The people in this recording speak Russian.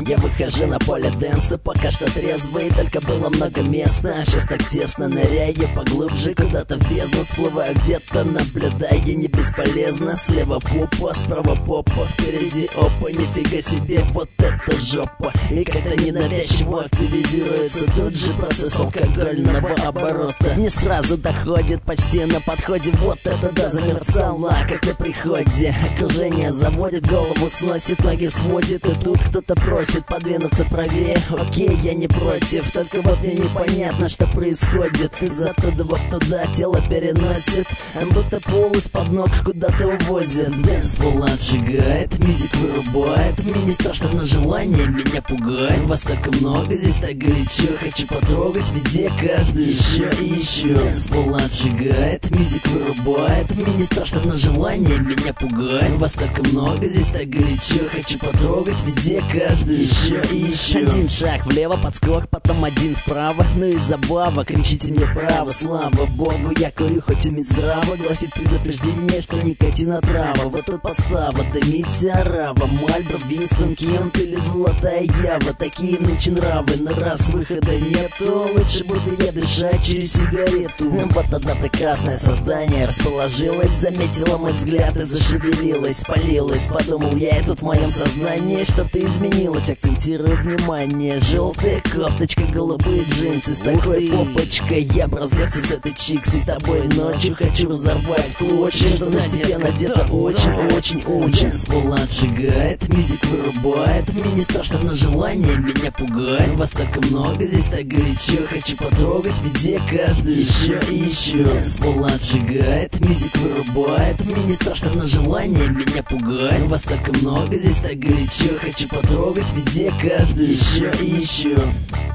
Я выхожу на поле дэнса, пока что трезвый, только было много места, а сейчас так тесно. Ныряю поглубже, куда-то в бездну, всплываю где-то, наблюдая, не бесполезно. Слева попа, справа попа, впереди опа, нифига себе, вот это жопа. И когда ненавязчиво активизируется тут же процесс алкогольного оборота, не сразу доходит, почти на подходе, вот это да, замерцало, как на приходе. Окружение заводит, голову сносит, ноги сводит, и тут кто-то просит подвинуться правее. Окей, я не против, только вот мне непонятно, что происходит. Из оттуда в туда тело переносит, будто пол из-под ног куда-то увозит. Дэнсфул отжигает, мьюзик вырубает, мне не страшно, но желание меня пугает. Вас так много, здесь так горячо, хочу потрогать везде, каждый еще и еще. Дэнсфул отжигает, мьюзик вырубает, мне не страшно, но желание меня пугает. Вас так много, здесь так горячо, хочу потрогать везде, каждый еще и еще. Один шаг влево, подскок, потом один вправо, ну и забава, кричите мне право. Слава богу, я курю, хоть и здраво, гласит предупреждение, что никотин отрава. Вот тут подстава, дымится арава, Мальборо, Винстон, Кент или Золотая Ява. Такие нынче нравы, но раз выхода нету, лучше буду я дышать через сигарету. Вот одно прекрасное создание расположилось, заметила мой взгляд и зашевелилась, спалилась. Подумал я, и тут в моем сознании что-то изменилось. Акцентирую внимание, желтая кофточка, голубые джинсы, с такой попочкой я б разлегся с этой чиксой. С тобой ночью хочу разорвать в клочья, что на тебе надето очень-очень-очень. Дэнсфул отжигает, мьюзик вырубает, мне не страшно, но желание меня пугает. Вас так много, здесь так горячо, хочу потрогать везде, каждый еще и еще. Дэнсфул отжигает, мьюзик вырубает, мне не страшно, но желание меня пугает. Вас так много, здесь так горячо, хочу потрогать везде, каждый еще и еще.